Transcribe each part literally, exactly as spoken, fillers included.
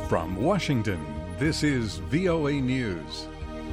From Washington, this is V O A News.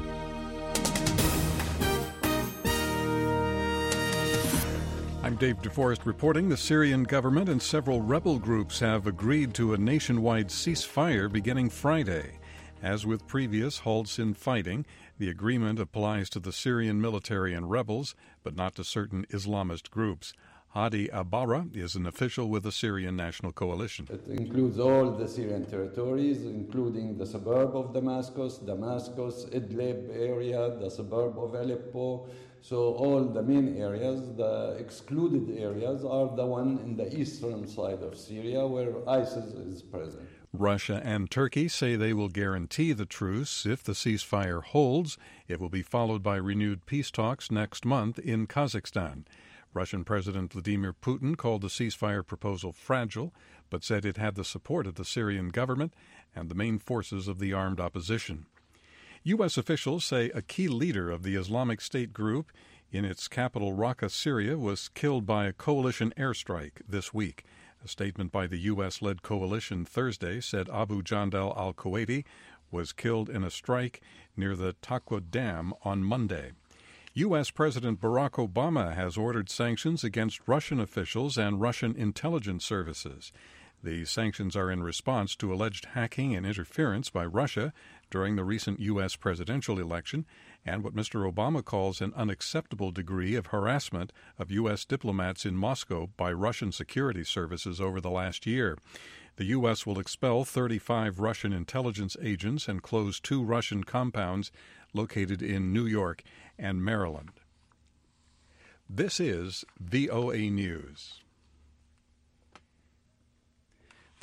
I'm Dave DeForest reporting the Syrian government and several rebel groups have agreed to a nationwide ceasefire beginning Friday. As with previous halts in fighting, the agreement applies to the Syrian military and rebels, but not to certain Islamist groups. Hadi Abara is an official with the Syrian National Coalition. It includes all the Syrian territories, including the suburb of Damascus, Damascus, Idlib area, the suburb of Aleppo. So all the main areas, the excluded areas, are the one in the eastern side of Syria where ISIS is present. Russia and Turkey say they will guarantee the truce if the ceasefire holds. It will be followed by renewed peace talks next month in Kazakhstan. Russian President Vladimir Putin called the ceasefire proposal fragile, but said it had the support of the Syrian government and the main forces of the armed opposition. U S officials say a key leader of the Islamic State group in its capital Raqqa, Syria, was killed by a coalition airstrike this week. A statement by the U S-led coalition Thursday said Abu Jandal al-Kuwaiti was killed in a strike near the Taqwa Dam on Monday. U S. President Barack Obama has ordered sanctions against Russian officials and Russian intelligence services. The sanctions are in response to alleged hacking and interference by Russia during the recent U S presidential election and what Mister Obama calls an unacceptable degree of harassment of U S diplomats in Moscow by Russian security services over the last year. The U S will expel thirty-five Russian intelligence agents and close two Russian compounds located in New York and Maryland. This is V O A News.